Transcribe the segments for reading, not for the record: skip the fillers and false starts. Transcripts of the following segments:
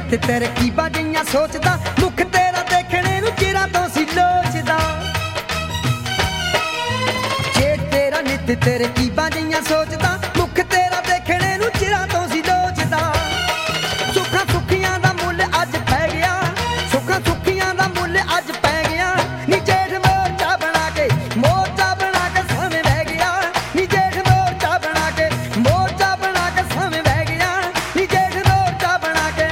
ਨਿੱਤ ਤਰਕੀਬਾਂ ਜਿਹੀਆਂ ਸੋਚਦਾ ਮੁਖ ਤੇਰਾ ਦੇਖਣੇ ਨੂੰ ਚਿਰਾਂ ਤੋਂ ਸੀ ਲੋਚਦਾ ਜੇ ਤੇਰਾ ਨਿੱਤ ਤਰਕੀਬਾਂ ਜਿਹੀਆਂ ਸੋਚਦਾ ਮੁਖ ਤੇਰਾ ਦੇਖਣੇ ਨੂੰ ਚਿਰਾਂ ਤੋਂ ਸੀ ਲੋਚਦਾ ਸੁੱਖਾਂ ਸੁੱਖੀਆਂ ਦਾ ਮੁੱਲ ਅੱਜ ਪੈ ਗਿਆ ਸੁੱਖਾਂ ਸੁੱਖੀਆਂ ਦਾ ਮੁੱਲ ਅੱਜ ਪੈ ਗਿਆ ਨੀ ਜੇਠ ਮੋਰਚਾ ਬਣਾ ਕੇ ਸਾਵੇਂ ਬਹਿ ਗਿਆ ਨੀ ਜੇਠ ਮੋਰਚਾ ਬਣਾ ਕੇ ਸਾਵੇਂ ਬਹਿ ਗਿਆ ਨੀ ਜੇਠ ਮੋਰਚਾ ਬਣਾ ਕੇ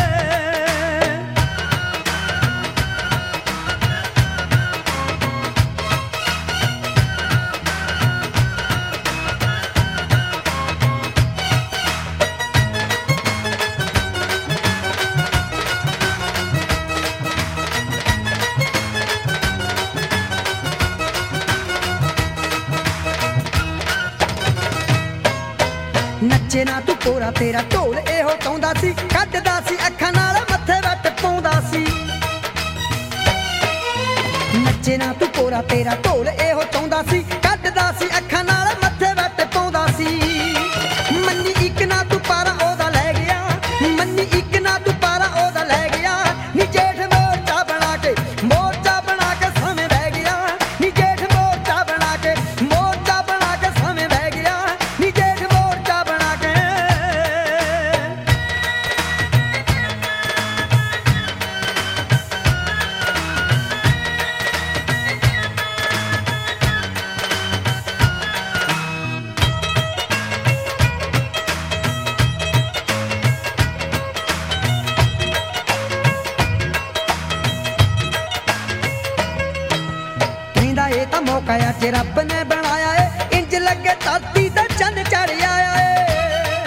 ਨੱਚੇ ਨਾ ਤੂੰ ਕੋਰਾ ਤੇਰਾ ਢੋਲ ਇਹੋ ਟਾਉਂਦਾ ਸੀ ਕੱਢਦਾ ਸੀ ਅੱਖਾਂ ਨਾਲ ਮੱਥੇ ਵੱਟ ਪਾਉਂਦਾ ਸੀ ਨੱਚੇ ਨਾ ਤੂੰ ਕੋਰਾ ਤੇਰਾ ਢੋਲ ਇਹੋ ਟਾਉਂਦਾ ਸੀ ਕੱਢਦਾ ਸੀ ਅੱਖਾਂ ਨਾਲ ਮੱਥੇ ਵੱਟ ਪਾਉਂਦਾ ਸੀ ਮੰਨੀ ਇੱਕ ਨਾ ਤੂੰ ਪਾਰਾ ਉਹਦਾ ਲੈ ਗਿਆ ਮੰਨੀ ਇੱਕ ਨਾ ਤੂੰ ਪਾਰਾ ਉਹਦਾ ਲੈ ਗਿਆ ਨੀ ਜੇਠ ਮੋਰਚਾ ਬਣਾ ਕੇ ਸਾਵੇਂ ਬਹਿ ਗਿਆ ਨੀ ਜੇਠ ਮੋਰਚਾ ਬਣਾ ਕੇ ਸਾਵੇਂ ਬਹਿ ਗਿਆ ਨੀ ਜੇਠ ਮੋਰਚਾ ਬਣਾ ਕੇ ਕਹਿੰਦਾ ਇਹ ਤਾਂ ਮੌਕਾ ਅੱਜ ਰੱਬ ਨੇ ਬਣਾਇਆ ਏ ਇੰਜ ਲੱਗੇ ਧਰਤੀ ਤੇ ਚੰਨ ਚੜ ਆਇਆ ਏ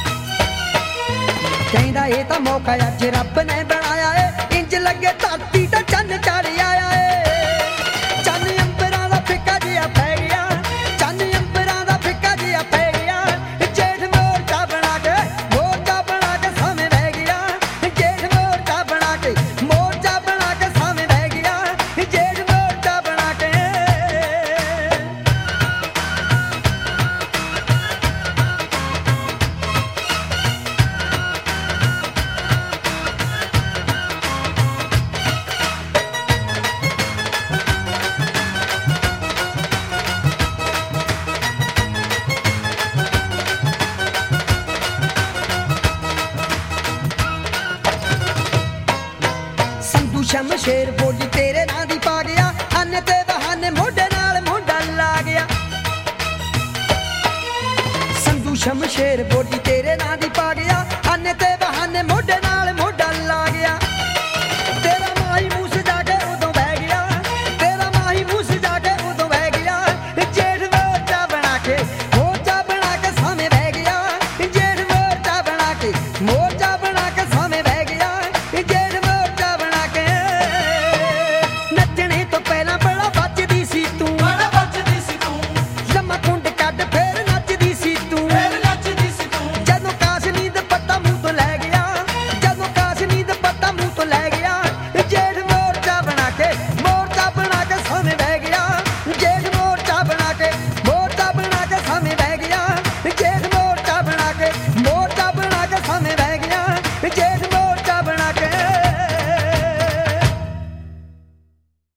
ਕਹਿੰਦਾ ਇਹ ਤਾਂ ਮੌਕਾ ਅੱਜ ਰੱਬ ਨੇ ਬਣਾਇਆ ਏ ਇੰਜ ਲੱਗੇ ਧਰਤੀ ਤੇ ਚੰਨ ਚੜ ਆਇਆ ਏ ਚੰਨ ਅੰਬਰਾਂ ਦਾ ਫਿੱਕਾ ਜਿਹਾ ਪੈ ਗਿਆ ਚੰਨ ਅੰਬਰਾਂ ਦਾ ਫਿੱਕਾ ਜਿਹਾ ਪੈ ਗਿਆ ਜੇਠ ਮੋਰਚਾ ਬਣਾ ਕੇ ਸਾਵੇਂ ਬਹਿ ਗਿਆ ਜੇਠ ਮੋਰਚਾ ਬਣਾ ਕੇ ਸਾਵੇਂ ਬਹਿ ਗਿਆ ਜੇਠ ਮੋਰਚਾ ਬਣਾ ਕੇ ਸੰਧੂ ਸ਼ਮਸ਼ੇਰ ਬੋਲੀ ਤੇਰੇ ਨਾਂ ਦੀ ਪਾ ਗਿਆ ਅੰਨ ਤੇ ਬਹਾਨੇ ਮੋਢੇ ਨਾਲ ਮੋਢਾ ਲਾ ਗਿਆ ਸੰਧੂ ਸ਼ਮਸ਼ੇਰ